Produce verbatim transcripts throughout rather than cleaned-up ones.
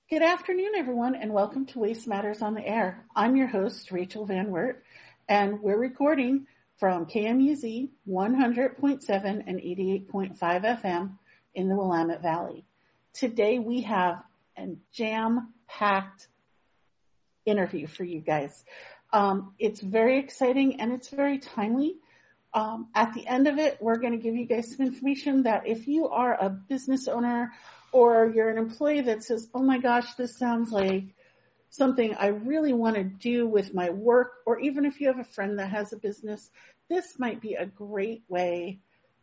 Good afternoon, everyone, and welcome to Waste Matters on the Air. I'm your host, Rachel Van Wert, and we're recording from K M U Z one hundred point seven and eighty-eight point five F M in the Willamette Valley. Today we have a jam-packed interview for you guys. Um, it's very exciting and it's very timely. Um, at the end of it, we're going to give you guys some information that if you are a business owner or you're an employee that says, oh my gosh, this sounds like something I really want to do with my work, or even if you have a friend that has a business, this might be a great way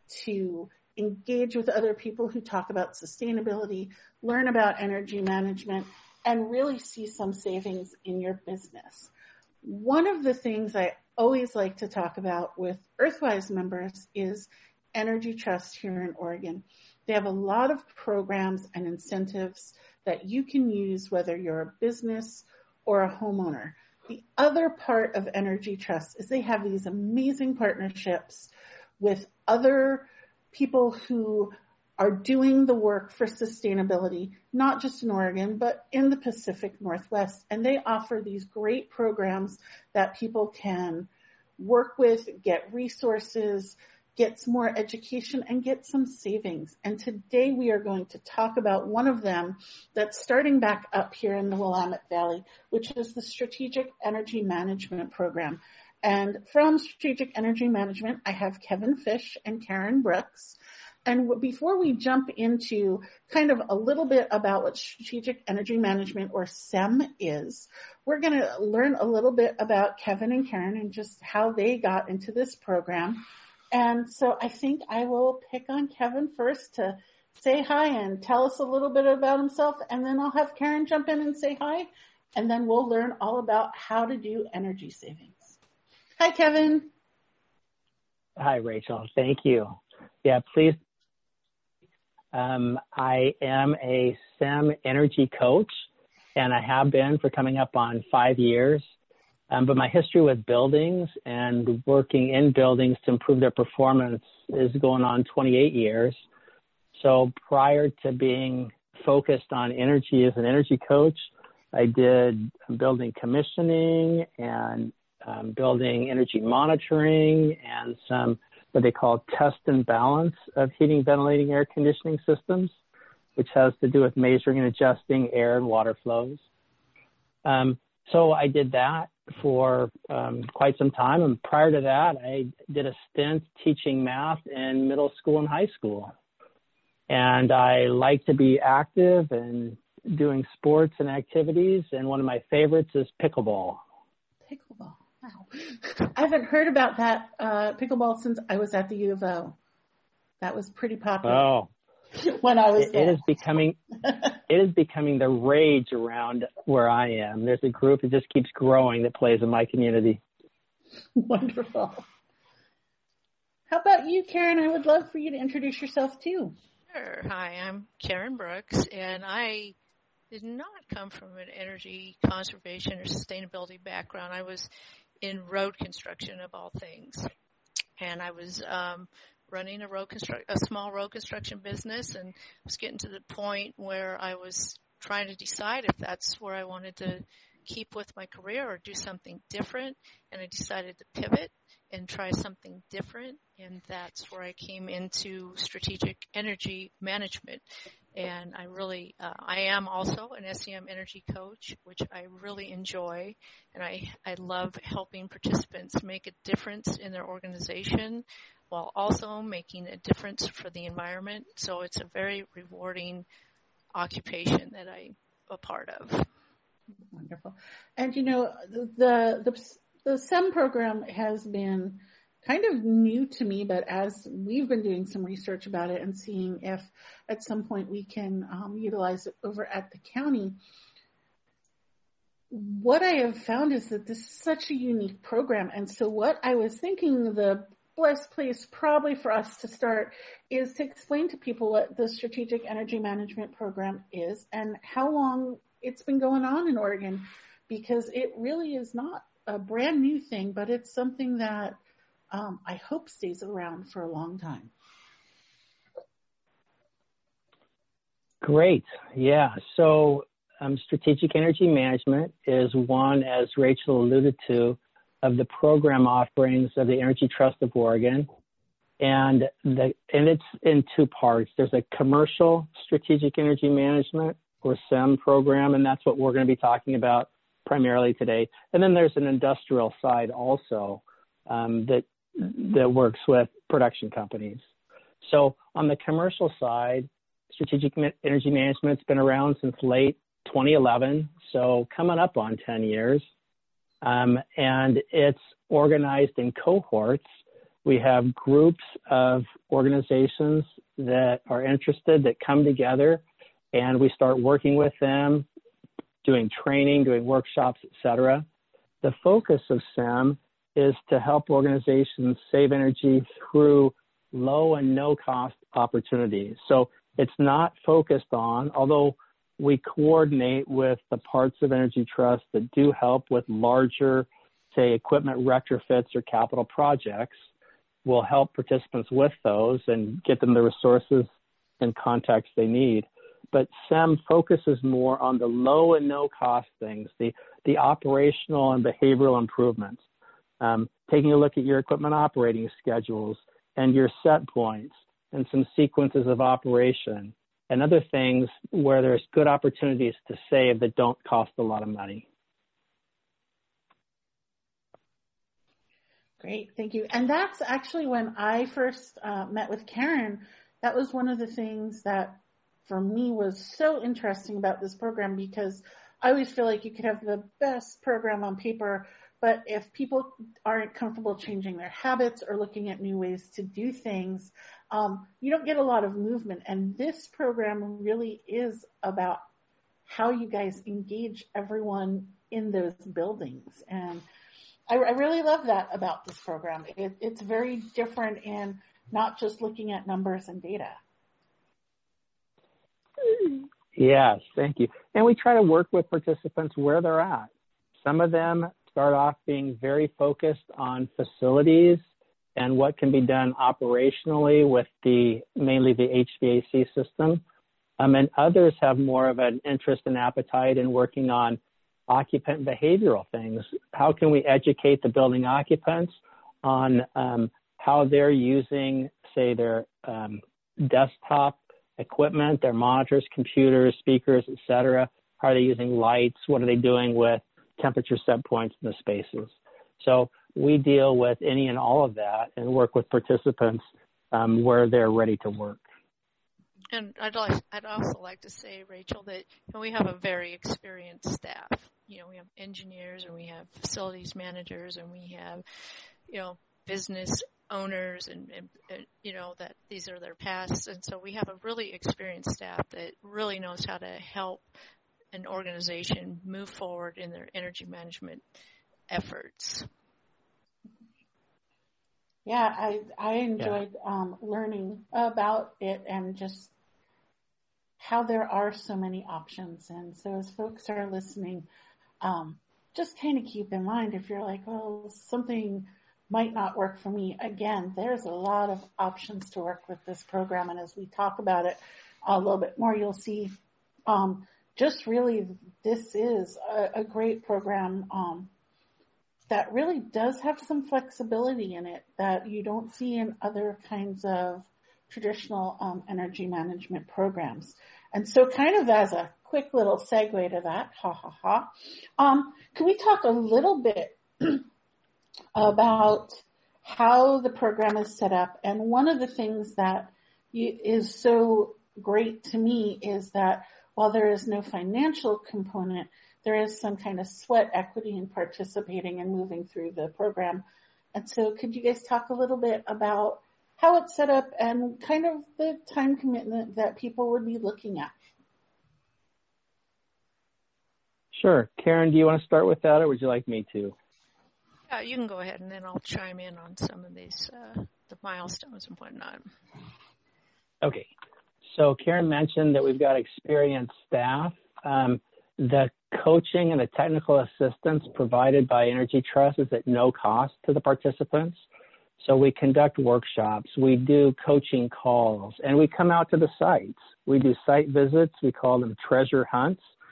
to engage with other people who talk about sustainability, learn about energy management, and really see some savings in your business. One of the things I always like to talk about with Earthwise members is Energy Trust here in Oregon. They have a lot of programs and incentives that you can use whether you're a business or a homeowner. The other part of Energy Trust is they have these amazing partnerships with other people who are doing the work for sustainability, not just in Oregon, but in the Pacific Northwest. And they offer these great programs that people can work with, get resources, get some more education, and get some savings. And today we are going to talk about one of them that's starting back up here in the Willamette Valley, which is the Strategic Energy Management Program. And from Strategic Energy Management, I have Kevin Fish and Karen Brooks. And before we jump into kind of a little bit about what Strategic Energy Management, or S E M, is, we're going to learn a little bit about Kevin and Karen and just how they got into this program. And so I think I will pick on Kevin first to say hi and tell us a little bit about himself, and then I'll have Karen jump in and say hi, and then we'll learn all about how to do energy savings. Hi, Kevin. Hi, Rachel. Thank you. Yeah, please. Um, I am a S E M energy coach, and I have been for coming up on five years. Um, but my history with buildings and working in buildings to improve their performance is going on twenty-eight years. So prior to being focused on energy as an energy coach, I did building commissioning and um, building energy monitoring and some what they call test and balance of heating, ventilating, air conditioning systems, which has to do with measuring and adjusting air and water flows. Um, so I did that for um, quite some time. And prior to that, I did a stint teaching math in middle school and high school. And I like to be active and doing sports and activities. And one of my favorites is pickleball. Pickleball. Wow. I haven't heard about that uh, pickleball since I was at the U of O. That was pretty popular. Oh. When I was it, there. It is becoming it is becoming the rage around where I am. There's a group that just keeps growing that plays in my community. Wonderful. How about you, Karen? I would love for you to introduce yourself too. Sure. Hi, I'm Karen Brooks, and I did not come from an energy conservation or sustainability background. I was in road construction of all things, and I was um running a road construct, a small road construction business, and was getting to the point where I was trying to decide if that's where I wanted to keep with my career or do something different. And I decided to pivot and try something different. And that's where I came into strategic energy management. And I really, uh, I am also an S E M energy coach, which I really enjoy. And I, I love helping participants make a difference in their organization, while also making a difference for the environment. So it's a very rewarding occupation that I'm a part of. Wonderful. And, you know, the, the, the S E M program has been kind of new to me, but as we've been doing some research about it and seeing if at some point we can um, utilize it over at the county, what I have found is that this is such a unique program. And so what I was thinking the best place probably for us to start is to explain to people what the Strategic Energy Management Program is and how long it's been going on in Oregon, because it really is not a brand new thing, but it's something that um, I hope stays around for a long time. Great. Yeah. So um, strategic energy management is one, as Rachel alluded to, of the program offerings of the Energy Trust of Oregon. And, the, and it's in two parts. There's a commercial strategic energy management, or S E M program, and that's what we're going to be talking about primarily today. And then there's an industrial side also um, that that works with production companies. So on the commercial side, strategic energy management's been around since late twenty eleven, so coming up on ten years. Um, and it's organized in cohorts. We have groups of organizations that are interested that come together, and we start working with them, doing training, doing workshops, et cetera. The focus of S E M is to help organizations save energy through low and no cost opportunities. So it's not focused on, although we coordinate with the parts of Energy Trust that do help with larger, say, equipment retrofits or capital projects. We'll help participants with those and get them the resources and contacts they need. But S E M focuses more on the low and no cost things, the, the operational and behavioral improvements, um, taking a look at your equipment operating schedules and your set points and some sequences of operation and other things where there's good opportunities to save that don't cost a lot of money. Great, thank you. And that's actually when I first uh, met with Karen, that was one of the things that for me was so interesting about this program, because I always feel like you could have the best program on paper, but if people aren't comfortable changing their habits or looking at new ways to do things, um, you don't get a lot of movement. And this program really is about how you guys engage everyone in those buildings. And I, I really love that about this program. It, it's very different in not just looking at numbers and data. Yes, thank you. And we try to work with participants where they're at. Some of them start off being very focused on facilities and what can be done operationally with the mainly the H V A C system. Um, and others have more of an interest and appetite in working on occupant behavioral things. How can we educate the building occupants on um, how they're using, say, their um, desktop equipment, their monitors, computers, speakers, et cetera? How are they using lights? What are they doing with temperature set points in the spaces? So we deal with any and all of that and work with participants um, where they're ready to work. And I'd like, I'd also like to say, Rachel, that you know, we have a very experienced staff. You know, we have engineers and we have facilities managers and we have, you know, business owners and, and, and you know, that these are their pasts. And so we have a really experienced staff that really knows how to help an organization move forward in their energy management efforts. Yeah, I I enjoyed yeah. um, learning about it and just how there are so many options. And so as folks are listening, um, just kind of keep in mind if you're like, oh, something might not work for me. Again, there's a lot of options to work with this program. And as we talk about it a little bit more, you'll see um, just really this is a, a great program um, that really does have some flexibility in it that you don't see in other kinds of traditional um, energy management programs. And so kind of as a quick little segue to that, ha ha ha, um, can we talk a little bit about how the program is set up? And one of the things that you, is so great to me is that while there is no financial component, there is some kind of sweat equity in participating and moving through the program. And so could you guys talk a little bit about how it's set up and kind of the time commitment that people would be looking at? Sure. Karen, do you want to start with that or would you like me to? Yeah, you can go ahead and then I'll chime in on some of these, uh, the milestones and whatnot. Okay. So Karen mentioned that we've got experienced staff. Um, the coaching and the technical assistance provided by Energy Trust is at no cost to the participants. So we conduct workshops, we do coaching calls, and we come out to the sites. We do site visits, we call them treasure hunts,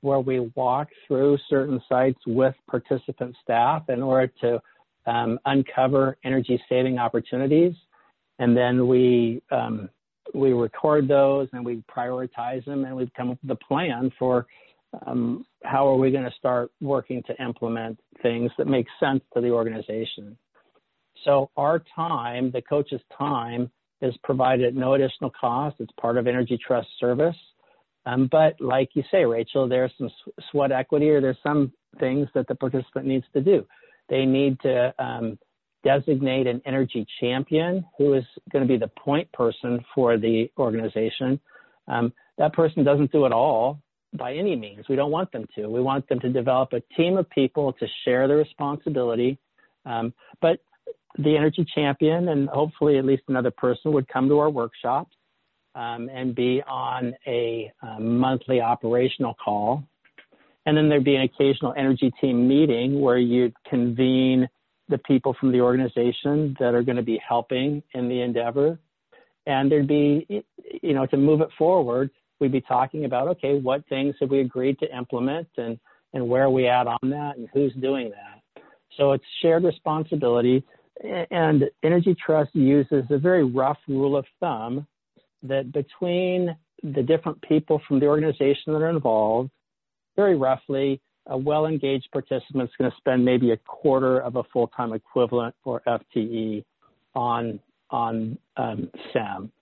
where we walk through certain sites with participant staff in order to um, uncover energy saving opportunities. And then we um, we record those and we prioritize them, and we come up with a plan for um, how are we going to start working to implement things that make sense to the organization. So our time, the coach's time, is provided at no additional cost. It's part of Energy Trust service. Um, but like you say, Rachel, there's some sweat equity, or there's some things that the participant needs to do. They need to um, designate an energy champion who is going to be the point person for the organization. Um, that person doesn't do it all by any means. We don't want them to. We want them to develop a team of people to share the responsibility. Um, but the energy champion, and hopefully at least another person, would come to our workshops um, and be on a, a monthly operational call. And then there'd be an occasional energy team meeting where you'd convene the people from the organization that are going to be helping in the endeavor. And there'd be, you know, to move it forward, we'd be talking about, okay, what things have we agreed to implement, and, and where are we at on that, and who's doing that? So it's shared responsibility. And Energy Trust uses a very rough rule of thumb that between the different people from the organization that are involved, very roughly, a well-engaged participant is going to spend maybe a quarter of a full-time equivalent, or F T E, on on um, S A M.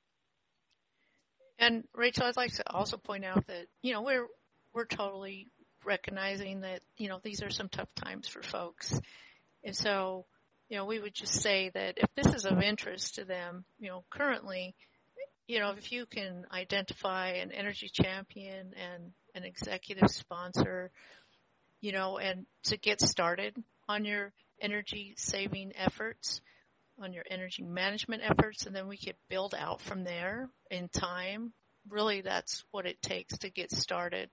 And Rachel, I'd like to also point out that, you know, we're we're totally recognizing that, you know, these are some tough times for folks. And so, you know, we would just say that if this is of interest to them, you know, currently, you know, if you can identify an energy champion and an executive sponsor, you know, and to get started on your energy saving efforts, on your energy management efforts, and then we could build out from there in time. Really, that's what it takes to get started.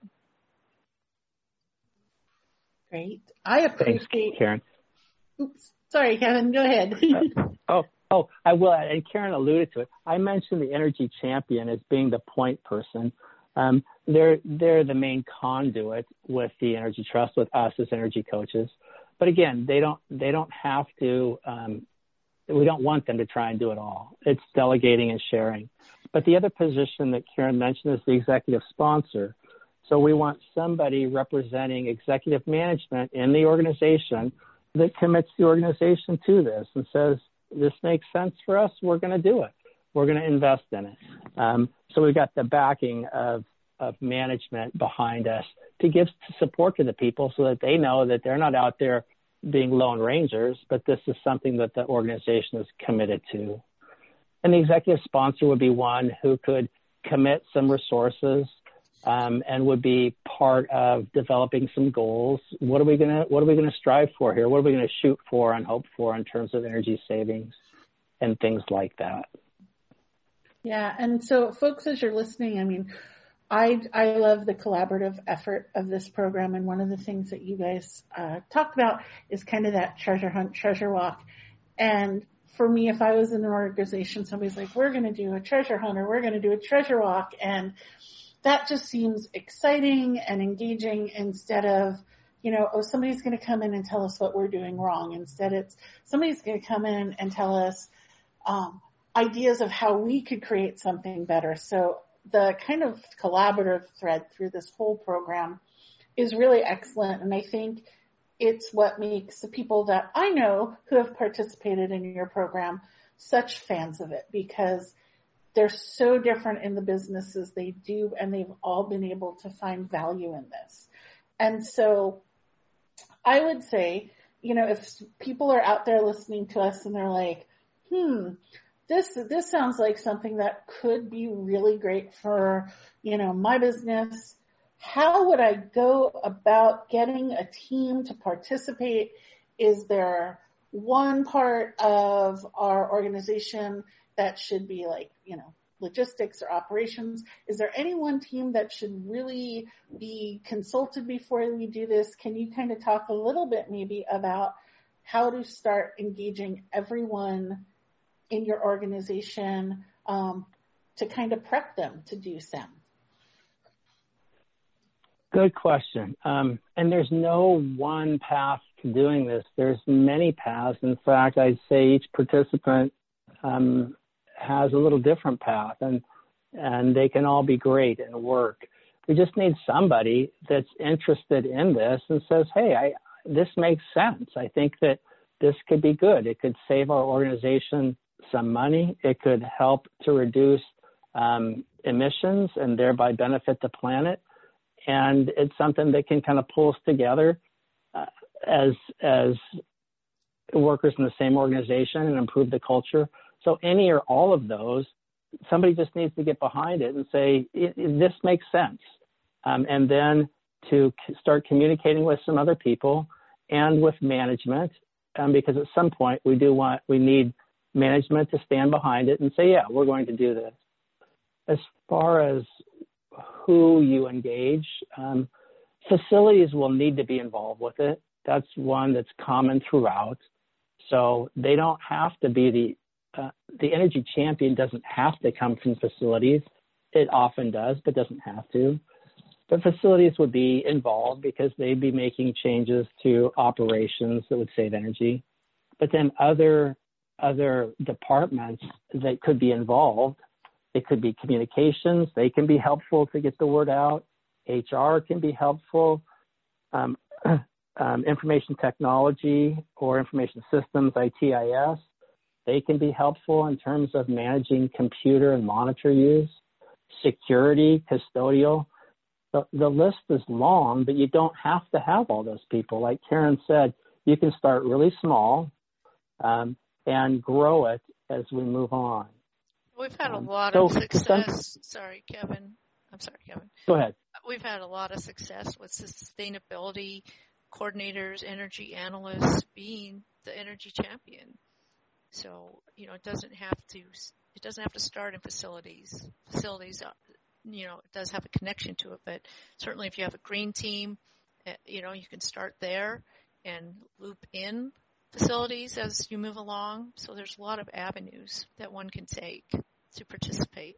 Great. I appreciate. Thanks, Karen. Oops. Sorry, Kevin. Go ahead. uh, oh, oh, I will. And Karen alluded to it. I mentioned the energy champion as being the point person. Um, they're they're the main conduit with the Energy Trust, with us as energy coaches. But again, they don't they don't have to. Um, we don't want them to try and do it all. It's delegating and sharing. But the other position that Karen mentioned is the executive sponsor. So we want somebody representing executive management in the organization that commits the organization to this and says, this makes sense for us, we're going to do it. We're going to invest in it. Um, so we've got the backing of, of management behind us to give support to the people so that they know that they're not out there being lone rangers, but this is something that the organization is committed to. And the executive sponsor would be one who could commit some resources um, and would be part of developing some goals. What are we going to what are we going to strive for here? What are we going to shoot for and hope for in terms of energy savings and things like that? Yeah, and so folks, as you're listening, I mean, I I love the collaborative effort of this program, and one of the things that you guys uh, talked about is kind of that treasure hunt, treasure walk. And for me, if I was in an organization, somebody's like, we're going to do a treasure hunt, or we're going to do a treasure walk, and that just seems exciting and engaging instead of, you know, oh, somebody's going to come in and tell us what we're doing wrong. Instead, it's somebody's going to come in and tell us um, ideas of how we could create something better. So the kind of collaborative thread through this whole program is really excellent. And I think it's what makes the people that I know who have participated in your program such fans of it, because they're so different in the businesses they do, and they've all been able to find value in this. And so I would say, you know, if people are out there listening to us and they're like, hmm, this, this sounds like something that could be really great for, you know, my business. How would I go about getting a team to participate? Is there one part of our organization that should be like, you know, logistics or operations? Is there any one team that should really be consulted before we do this? Can you kind of talk a little bit maybe about how to start engaging everyone in your organization um, to kind of prep them to do S A M? Good question. Um, and there's no one path to doing this. There's many paths. In fact, I'd say each participant um, has a little different path, and and they can all be great and work. We just need somebody that's interested in this and says, hey, I, this makes sense. I think that this could be good. It could save our organization some money. It could help to reduce um, emissions and thereby benefit the planet. And it's something that can kind of pull us together uh, as as workers in the same organization and improve the culture. So any or all of those, somebody just needs to get behind it and say, this makes sense. Um, and then to start communicating with some other people and with management, um, because at some point we do want, we need management to stand behind it and say, yeah, we're going to do this. As far as who you engage, um, facilities will need to be involved with it. That's one that's common throughout. So they don't have to be the, uh, the energy champion doesn't have to come from facilities. It often does, but doesn't have to. But facilities would be involved because they'd be making changes to operations that would save energy. But then other other departments that could be involved, it could be communications. They can be helpful to get the word out. H R can be helpful. Um, um, information technology or information systems, I T I S, they can be helpful in terms of managing computer and monitor use. Security, custodial. The, the list is long, but you don't have to have all those people. Like Karen said, you can start really small um, and grow it as we move on. We've had a Um, lot so of success. some, Sorry, Kevin. I'm sorry, Kevin. Go ahead. We've had a lot of success with sustainability coordinators, energy analysts being the energy champion. So, you know, it doesn't have to, it doesn't have to start in facilities. Facilities, you know, it does have a connection to it, but certainly if you have a green team, you know, you can start there and loop in facilities as you move along. So there's a lot of avenues that one can take to participate.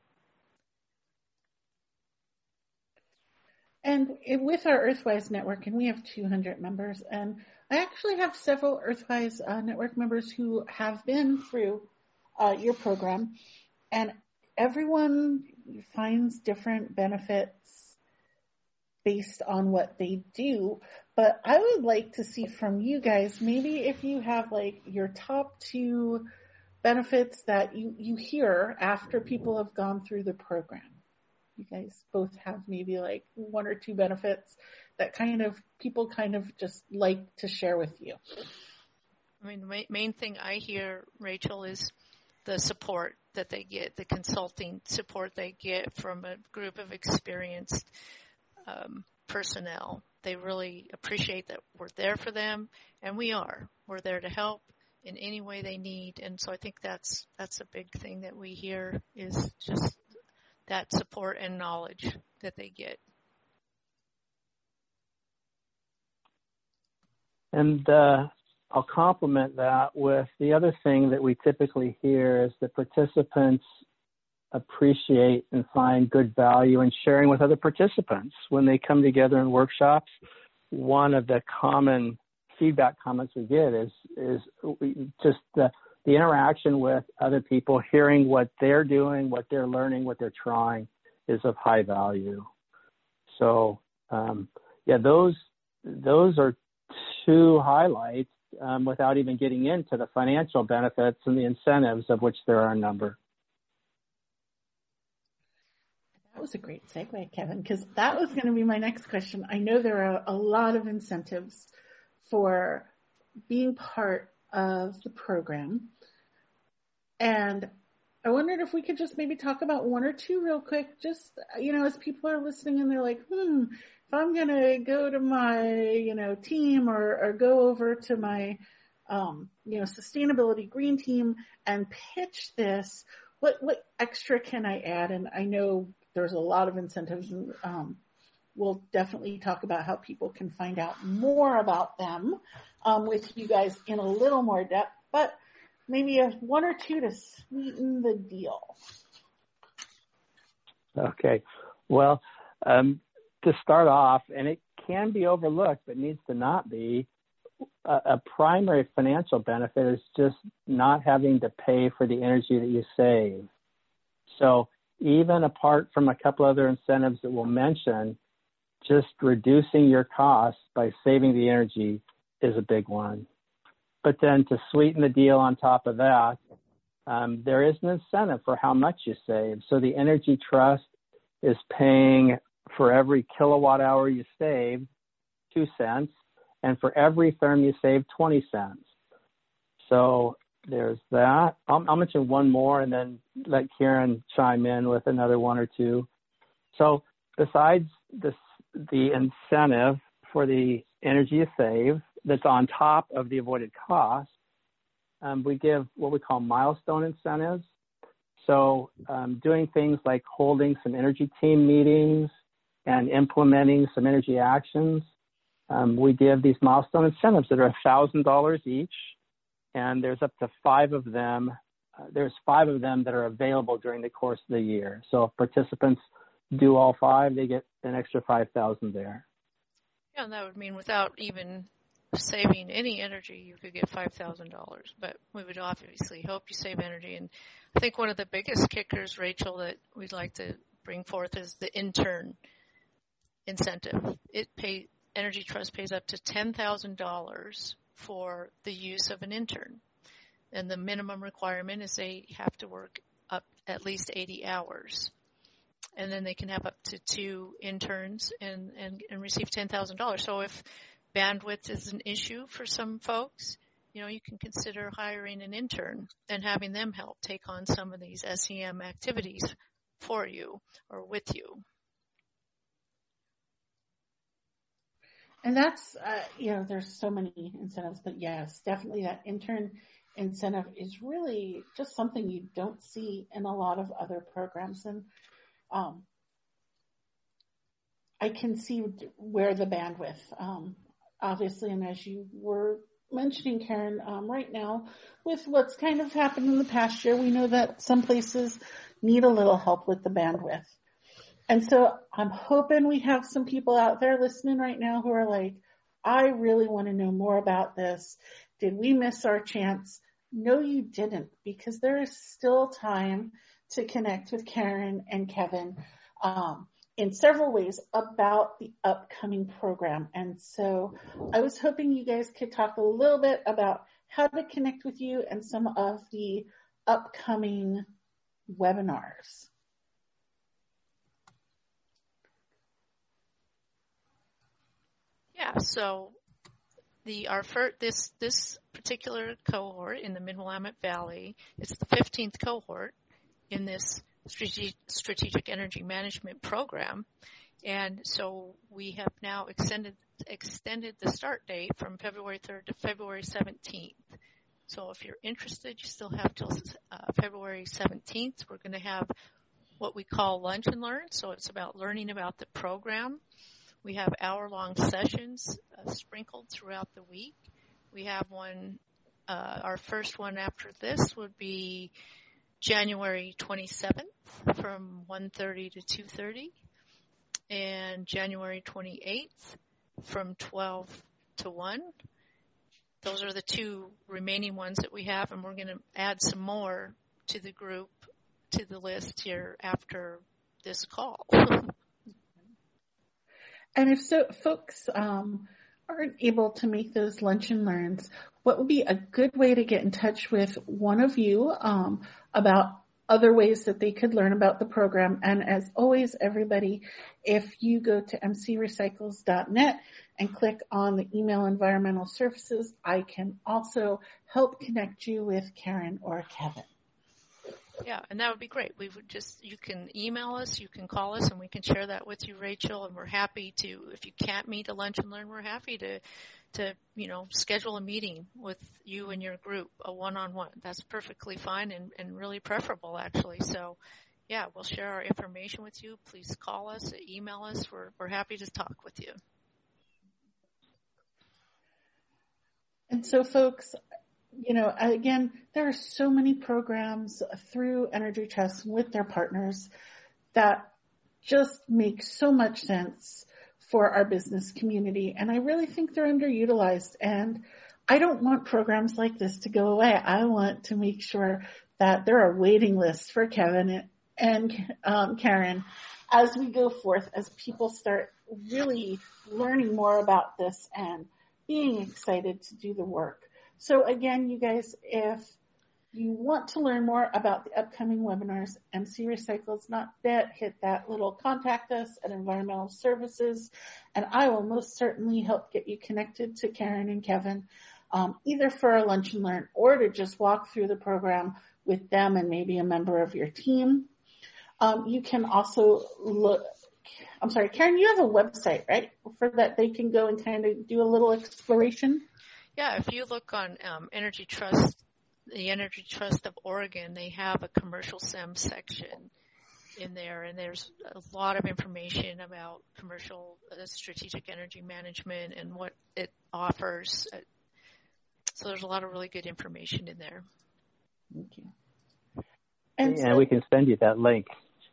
And with our Earthwise network, and we have two hundred members, and I actually have several Earthwise uh, network members who have been through uh, your program, and everyone finds different benefits based on what they do. But I would like to see from you guys, maybe if you have like your top two benefits that you, you hear after people have gone through the program. You guys both have maybe like one or two benefits that kind of people kind of just like to share with you. I mean, the main thing I hear, Rachel, is the support that they get, the consulting support they get from a group of experienced um, personnel. They really appreciate that we're there for them, and we are. We're there to help in any way they need. And so I think that's that's a big thing that we hear is just that support and knowledge that they get. And uh, I'll complement that with the other thing that we typically hear is that participants appreciate and find good value in sharing with other participants. When they come together in workshops, one of the common feedback comments we get is, is just the, the interaction with other people, hearing what they're doing, what they're learning, what they're trying is of high value. So, um, yeah, those, those are two highlights um, without even getting into the financial benefits and the incentives, of which there are a number. That was a great segue, Kevin, because that was going to be my next question. I know there are a lot of incentives for being part of the program. And I wondered if we could just maybe talk about one or two real quick, just, you know, as people are listening and they're like, hmm, if I'm going to go to my, you know, team or, or go over to my, um, you know, sustainability green team and pitch this, what, what extra can I add? And I know there's a lot of incentives, and um, we'll definitely talk about how people can find out more about them um, with you guys in a little more depth, but maybe a one or two to sweeten the deal. Okay. Well, um, to start off, and it can be overlooked, but needs to not be, a, a primary financial benefit is just not having to pay for the energy that you save. So even apart from a couple other incentives that we'll mention, just reducing your costs by saving the energy is a big one. But then to sweeten the deal on top of that, um, there is an incentive for how much you save. So the Energy Trust is paying for every kilowatt hour you save, two cents, and for every therm you save, twenty cents. So there's that. I'll, I'll mention one more and then let Karen chime in with another one or two. So besides this, the incentive for the energy you save that's on top of the avoided cost, um, we give what we call milestone incentives. So um, doing things like holding some energy team meetings and implementing some energy actions, um, we give these milestone incentives that are one thousand dollars each, and there's up to five of them. Uh, there's five of them that are available during the course of the year. So if participants do all five, they get an extra five thousand dollars there. Yeah, and that would mean without even saving any energy, you could get five thousand dollars. But we would obviously hope you save energy. And I think one of the biggest kickers, Rachel, that we'd like to bring forth is the intern incentive. It pay, Energy Trust pays up to ten thousand dollars for the use of an intern. And the minimum requirement is they have to work up at least eighty hours. And then they can have up to two interns and, and, and receive ten thousand dollars. So if bandwidth is an issue for some folks, you know, you can consider hiring an intern and having them help take on some of these S E M activities for you or with you. And that's, uh, you know, there's so many incentives, but yes, definitely that intern incentive is really just something you don't see in a lot of other programs. And um, I can see where the bandwidth, um, obviously, and as you were mentioning, Karen, um, right now, with what's kind of happened in the past year, we know that some places need a little help with the bandwidth. And so I'm hoping we have some people out there listening right now who are like, I really want to know more about this. Did we miss our chance? No, you didn't, because there is still time to connect with Karen and Kevin um, in several ways about the upcoming program. And so I was hoping you guys could talk a little bit about how to connect with you and some of the upcoming webinars. Yeah, so the our first, this this particular cohort in the Mid-Willamette Valley, it's the fifteenth cohort in this strategic, strategic energy management program, and so we have now extended extended the start date from February third to February seventeenth. So if you're interested, you still have till uh, February seventeenth. We're going to have what we call Lunch and Learn, so it's about learning about the program. We have hour-long sessions uh, sprinkled throughout the week. We have one, uh, our first one after this would be January twenty-seventh from one thirty to two thirty, and January twenty-eighth from twelve to one. Those are the two remaining ones that we have, and we're going to add some more to the group, to the list here after this call. And if so, folks um, aren't able to make those lunch and learns, what would be a good way to get in touch with one of you um, about other ways that they could learn about the program? And as always, everybody, if you go to m c recycles dot net and click on the email environmental services, I can also help connect you with Karen or Kevin. Yeah, and that would be great. We would just, you can email us, you can call us, and we can share that with you, Rachel, and we're happy to, if you can't meet a lunch and learn, we're happy to, to, you know, schedule a meeting with you and your group, a one-on-one. That's perfectly fine and, and really preferable, actually. So, yeah, we'll share our information with you. Please call us, email us. We're, we're happy to talk with you. And so, folks, you know, again, there are so many programs through Energy Trust with their partners that just make so much sense for our business community. And I really think they're underutilized. And I don't want programs like this to go away. I want to make sure that there are waiting lists for Kevin and um, Karen as we go forth, as people start really learning more about this and being excited to do the work. So again, you guys, if you want to learn more about the upcoming webinars, M C Recycles Not Debt, hit that little contact us at Environmental Services, and I will most certainly help get you connected to Karen and Kevin, um, either for a lunch and learn or to just walk through the program with them and maybe a member of your team. Um, you can also look, I'm sorry, Karen, you have a website, right, for that they can go and kind of do a little exploration? Yeah, if you look on um, Energy Trust, the Energy Trust of Oregon, they have a commercial S E M section in there, and there's a lot of information about commercial uh, strategic energy management and what it offers. So there's a lot of really good information in there. Thank you. And yeah, so, we can send you that link.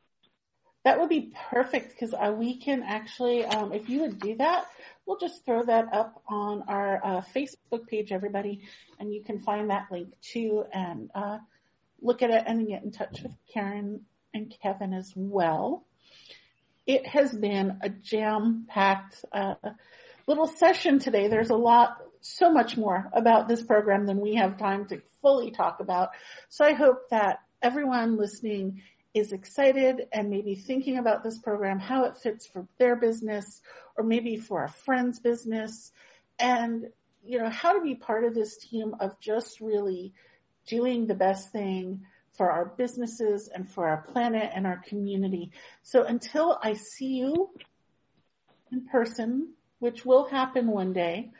That would be perfect, because uh, we can actually, um, if you would do that, we'll just throw that up on our uh, Facebook page, everybody, and you can find that link too and uh, look at it and get in touch with Karen and Kevin as well. It has been a jam-packed uh, little session today. There's a lot, so much more about this program than we have time to fully talk about. So I hope that everyone listening is excited and maybe thinking about this program, how it fits for their business or maybe for a friend's business, and, you know, how to be part of this team of just really doing the best thing for our businesses and for our planet and our community. So until I see you in person, which will happen one day,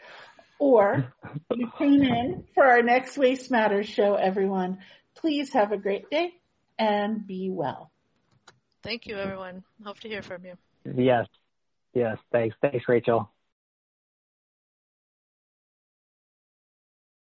or you tune in for our next Waste Matters show, everyone, please have a great day and be well. Thank you, everyone. Hope to hear from you. Yes. Yes. Thanks. Thanks, Rachel.